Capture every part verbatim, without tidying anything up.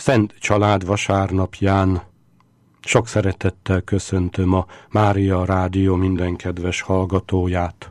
Szent Család vasárnapján sok szeretettel köszöntöm a Mária Rádió minden kedves hallgatóját.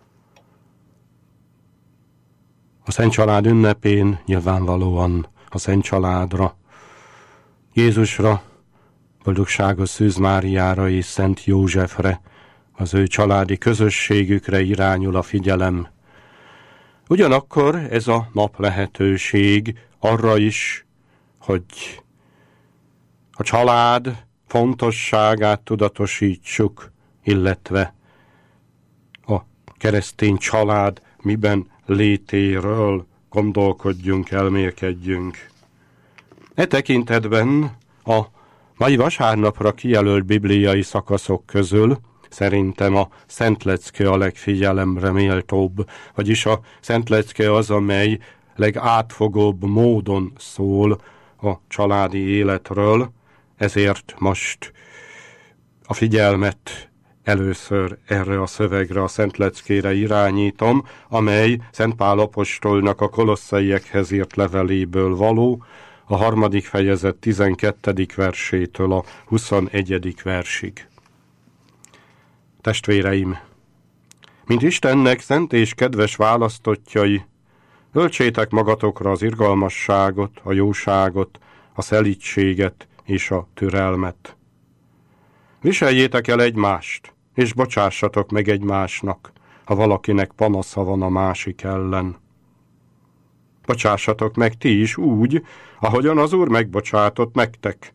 A Szent Család ünnepén nyilvánvalóan a Szent Családra, Jézusra, boldogságos Szűz Máriára és Szent Józsefre, az ő családi közösségükre irányul a figyelem. Ugyanakkor ez a nap lehetőség arra is, hogy a család fontosságát tudatosítsuk, illetve a keresztény család miben létéről gondolkodjunk, elmélkedjünk. E tekintetben a mai vasárnapra kijelölt bibliai szakaszok közül szerintem a Szent Lecke a legfigyelemre méltóbb, vagyis a Szent Lecke az, amely legátfogóbb módon szól a családi életről, ezért most a figyelmet először erre a szövegre, a Szent Leckére irányítom, amely Szent Pál apostolnak a kolosszaiekhez írt leveléből való, a harmadik fejezet tizenkettedik versétől a huszonegyedik versig. Testvéreim, mint Istennek szent és kedves választottjai, öltsétek magatokra az irgalmasságot, a jóságot, a szelídséget és a türelmet. Viseljétek el egymást, és bocsássatok meg egymásnak, ha valakinek panasza van a másik ellen. Bocsássatok meg ti is úgy, ahogyan az Úr megbocsátott nektek.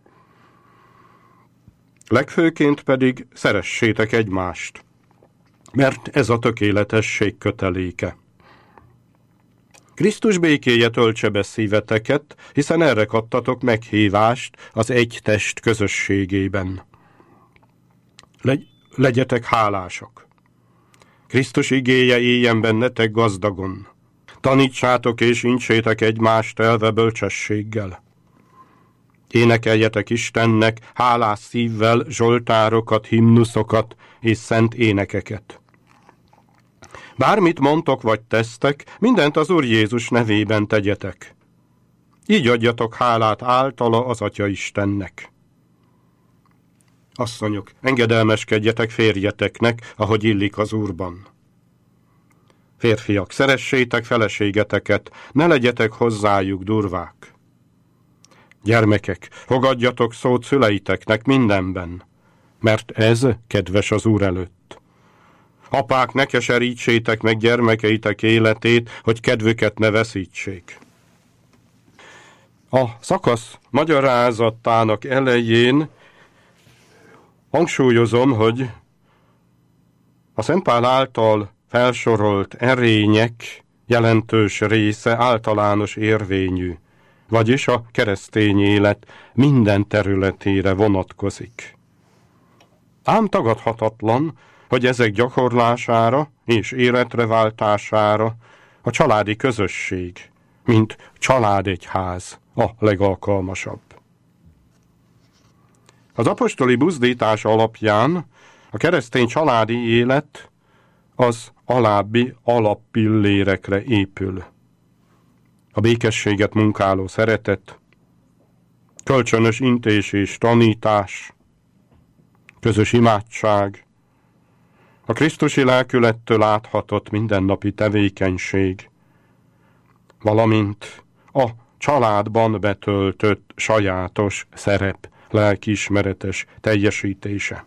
Legfőként pedig szeressétek egymást, mert ez a tökéletesség köteléke. Krisztus békéje töltse be szíveteket, hiszen erre kaptatok meghívást az egy test közösségében. Legy, legyetek hálások. Krisztus igéje éljen bennetek gazdagon. Tanítsátok és incsétek egymást elve bölcsességgel. Énekeljetek Istennek hálás szívvel zsoltárokat, himnuszokat és szent énekeket. Bármit mondtok vagy tesztek, mindent az Úr Jézus nevében tegyetek. Így adjatok hálát általa az Atya Istennek. Asszonyok, engedelmeskedjetek férjeteknek, ahogy illik az Úrban. Férfiak, szeressétek feleségeteket, ne legyetek hozzájuk durvák. Gyermekek, fogadjatok szót szüleiteknek mindenben, mert ez kedves az Úr előtt. Apák, ne keserítsétek meg gyermekeitek életét, hogy kedvüket ne veszítsék. A szakasz magyarázatának elején hangsúlyozom, hogy a Szent Pál által felsorolt erények jelentős része általános érvényű, vagyis a keresztény élet minden területére vonatkozik. Ám tagadhatatlan, hogy ezek gyakorlására és életre váltására a családi közösség, mint családegyház a legalkalmasabb. Az apostoli buzdítás alapján a keresztény családi élet az alábbi alappillérekre épül. A békességet munkáló szeretet, kölcsönös intés és tanítás, közös imádság, a krisztusi lelkülettől áthatott mindennapi tevékenység, valamint a családban betöltött sajátos szerep lelkiismeretes teljesítése.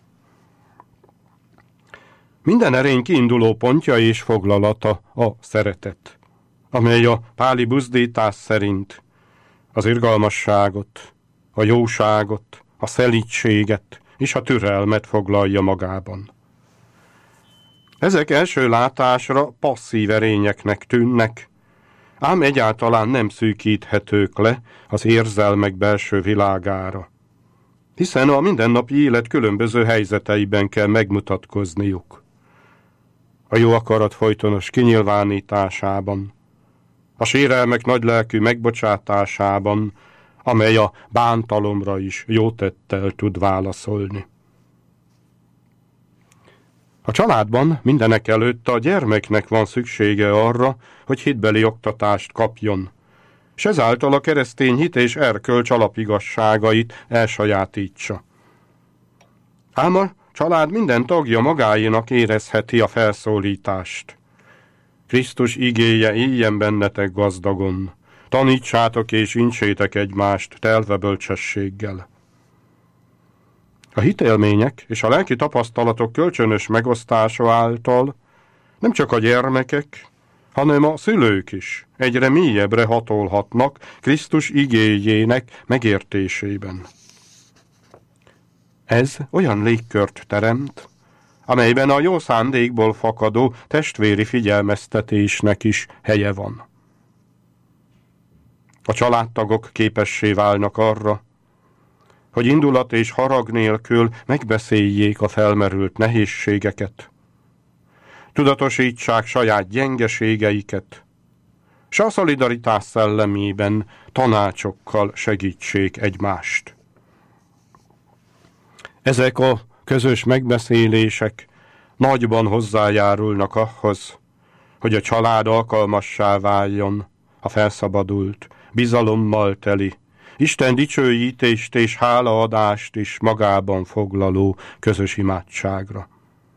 Minden erény kiinduló pontja és foglalata a szeretet, amely a páli buzdítás szerint az irgalmasságot, a jóságot, a szelídséget és a türelmet foglalja magában. Ezek első látásra passzív erényeknek tűnnek, ám egyáltalán nem szűkíthetők le az érzelmek belső világára, hiszen a mindennapi élet különböző helyzeteiben kell megmutatkozniuk. A jó akarat folytonos kinyilvánításában, a sérelmek nagylelkű megbocsátásában, amely a bántalomra is jótettel tud válaszolni. A családban mindenek előtt a gyermeknek van szüksége arra, hogy hitbeli oktatást kapjon, s ezáltal a keresztény hit és erkölcs alapigasságait elsajátítsa. Ám a család minden tagja magáénak érezheti a felszólítást. Krisztus igéje éljen bennetek gazdagon, tanítsátok és incsétek egymást telve bölcsességgel. A hitélmények és a lelki tapasztalatok kölcsönös megosztása által nem csak a gyermekek, hanem a szülők is egyre mélyebbre hatolhatnak Krisztus igéjének megértésében. Ez olyan légkört teremt, amelyben a jó szándékból fakadó testvéri figyelmeztetésnek is helye van. A családtagok képessé válnak arra, hogy indulat és harag nélkül megbeszéljék a felmerült nehézségeket, tudatosítsák saját gyengeségeiket, s a szolidaritás szellemében tanácsokkal segítsék egymást. Ezek a közös megbeszélések nagyban hozzájárulnak ahhoz, hogy a család alkalmassá váljon a felszabadult, bizalommal teli, Isten dicsőítést és hálaadást is magában foglaló közös imádságra.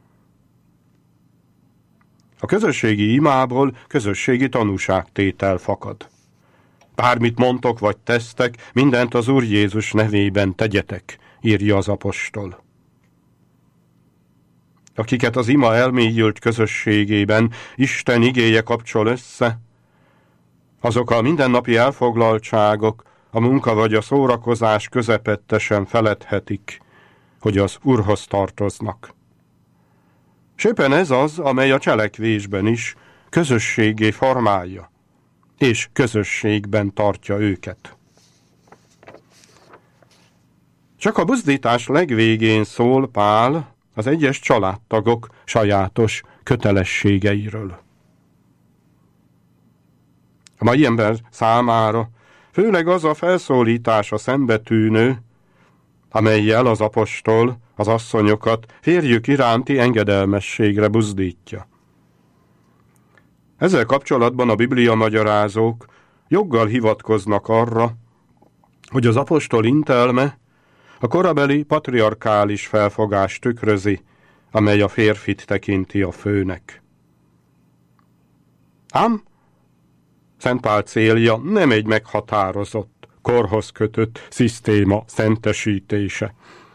A közösségi imából közösségi tanúságtétel fakad. Bármit mondtok vagy tesztek, mindent az Úr Jézus nevében tegyetek, írja az apostol. Akiket az ima elmélyült közösségében Isten igéje kapcsol össze, azok a mindennapi elfoglaltságok, a munka vagy a szórakozás közepettesen feledhetik, hogy az Úrhoz tartoznak. S éppen ez az, amely a cselekvésben is közösségé formálja, és közösségben tartja őket. Csak a buzdítás legvégén szól Pál az egyes családtagok sajátos kötelességeiről. A mai ember számára főleg az a felszólítás a szembetűnő, amellyel az apostol az asszonyokat férjük iránti engedelmességre buzdítja. Ezzel kapcsolatban a Biblia magyarázók joggal hivatkoznak arra, hogy az apostol intelme a korabeli patriarkális felfogást tükrözi, amely a férfit tekinti a főnek. Ám Szent Pál célja nem egy meghatározott, korhoz kötött szisztéma szentesítése.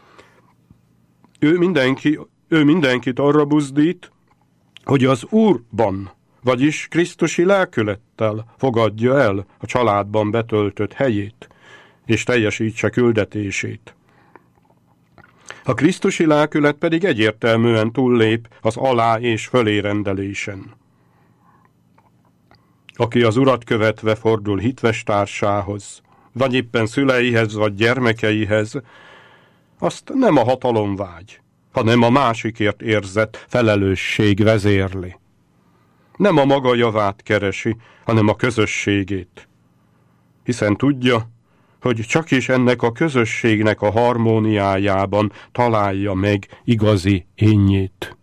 Ő, mindenki, ő mindenkit arra buzdít, hogy az Úrban, vagyis krisztusi lelkülettel fogadja el a családban betöltött helyét, és teljesítse küldetését. A krisztusi lelkület pedig egyértelműen túllép az alá és fölé rendelésen. Aki az Urat követve fordul hitves társához, vagy éppen szüleihez, vagy gyermekeihez, azt nem a hatalomvágy, hanem a másikért érzett felelősség vezérli. Nem a maga javát keresi, hanem a közösségét. Hiszen tudja, hogy csak is ennek a közösségnek a harmóniájában találja meg igazi énjét.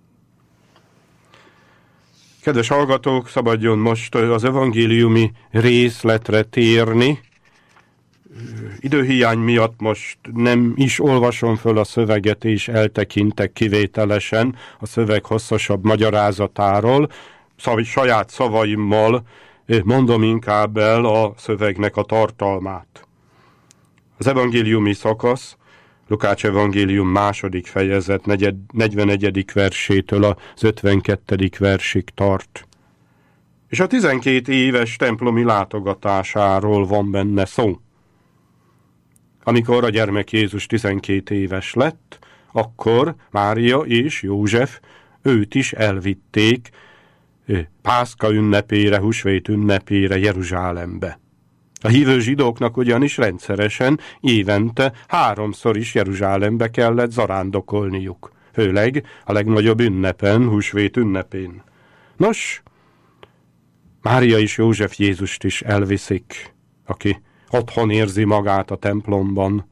Kedves hallgatók, szabadjon most az evangéliumi részletre térni. Időhiány miatt most nem is olvasom föl a szöveget, és eltekintek kivételesen a szöveg hosszasabb magyarázatáról. Szóval saját szavaimmal mondom inkább el a szövegnek a tartalmát. Az evangéliumi szakasz Lukács evangélium második fejezet negyvenegyedik versétől az ötvenkettedik versig tart. És a tizenkét éves templomi látogatásáról van benne szó. Amikor a gyermek Jézus tizenkét éves lett, akkor Mária és József őt is elvitték Pászka ünnepére, húsvét ünnepére Jeruzsálembe. A hívő zsidóknak ugyanis rendszeresen évente háromszor is Jeruzsálembe kellett zarándokolniuk, főleg a legnagyobb ünnepen, húsvét ünnepén. Nos, Mária és József Jézust is elviszik, aki otthon érzi magát a templomban,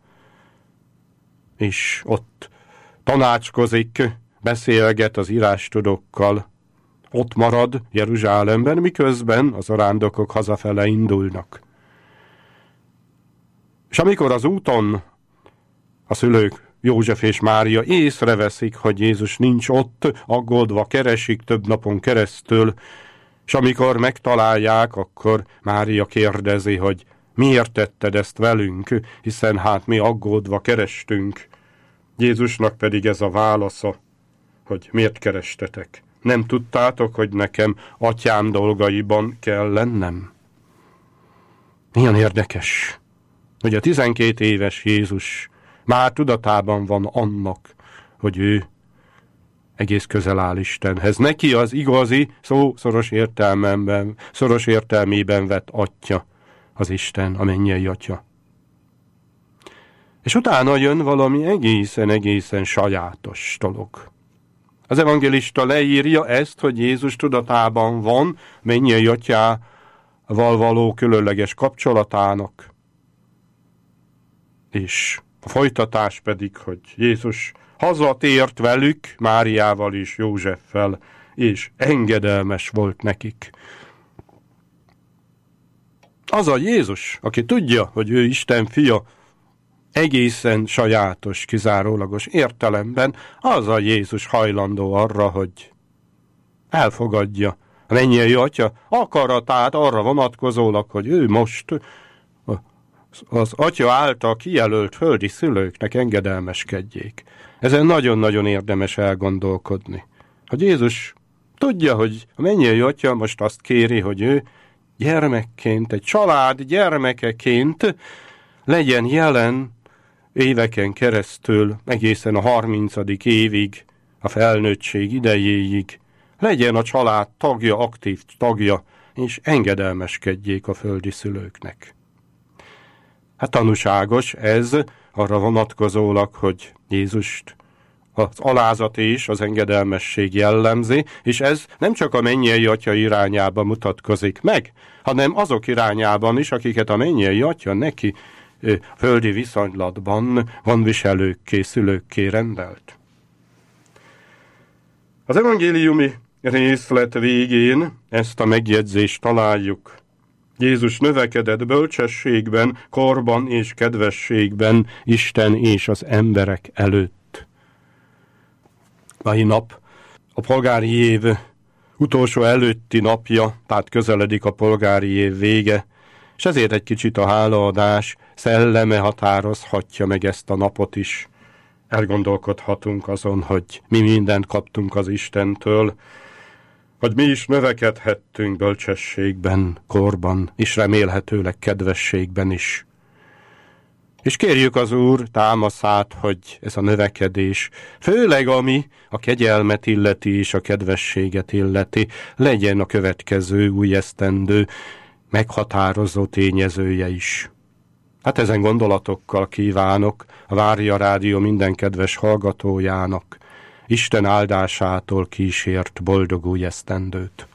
és ott tanácskozik, beszélget az írástudókkal, ott marad Jeruzsálemben, miközben az zarándokok hazafele indulnak. És amikor az úton a szülők, József és Mária észreveszik, hogy Jézus nincs ott, aggódva keresik több napon keresztül, és amikor megtalálják, akkor Mária kérdezi, hogy miért tetted ezt velünk, hiszen hát mi aggódva kerestünk. Jézusnak pedig ez a válasza, hogy miért kerestetek. Nem tudtátok, hogy nekem atyám dolgaiban kell lennem? Milyen érdekes, hogy a tizenkét éves Jézus már tudatában van annak, hogy ő egész közel áll Istenhez. Neki az igazi, szó szoros értelmében, szoros értelmében vett atya, az Isten, a mennyei atya. És utána jön valami egészen-egészen sajátos dolog. Az evangélista leírja ezt, hogy Jézus tudatában van mennyei atyával való különleges kapcsolatának, és a folytatás pedig, hogy Jézus hazatért velük, Máriával és Józseffel, és engedelmes volt nekik. Az a Jézus, aki tudja, hogy ő Isten fia, egészen sajátos, kizárólagos értelemben, az a Jézus hajlandó arra, hogy elfogadja a mennyei atya akaratát arra vonatkozólag, hogy ő most az atya által kijelölt földi szülőknek engedelmeskedjék. Ezen nagyon-nagyon érdemes elgondolkodni. Hogy Jézus tudja, hogy a mennyei atya most azt kéri, hogy ő gyermekként, egy család gyermekeként legyen jelen éveken keresztül, egészen a harmincadik évig, a felnőttség idejéig, legyen a család tagja, aktív tagja, és engedelmeskedjék a földi szülőknek. Hát tanúságos ez arra vonatkozólag, hogy Jézust az alázat és az engedelmesség jellemzi, és ez nem csak a mennyei atya irányába mutatkozik meg, hanem azok irányában is, akiket a mennyei atya neki földi viszonylatban gondviselőkké, szülőkké rendelt. Az evangéliumi részlet végén ezt a megjegyzést találjuk. Jézus növekedett bölcsességben, korban és kedvességben Isten és az emberek előtt. Mai nap a polgári év utolsó előtti napja, tehát közeledik a polgári év vége, és ezért egy kicsit a hálaadás szelleme határozhatja meg ezt a napot is. Elgondolkodhatunk azon, hogy mi mindent kaptunk az Istentől, hogy mi is növekedhettünk bölcsességben, korban, és remélhetőleg kedvességben is. És kérjük az Úr támaszát, hogy ez a növekedés, főleg ami a kegyelmet illeti és a kedvességet illeti, legyen a következő új esztendő meghatározó tényezője is. Hát ezen gondolatokkal kívánok a Várja Rádió minden kedves hallgatójának Isten áldásától kísért boldog új esztendőt.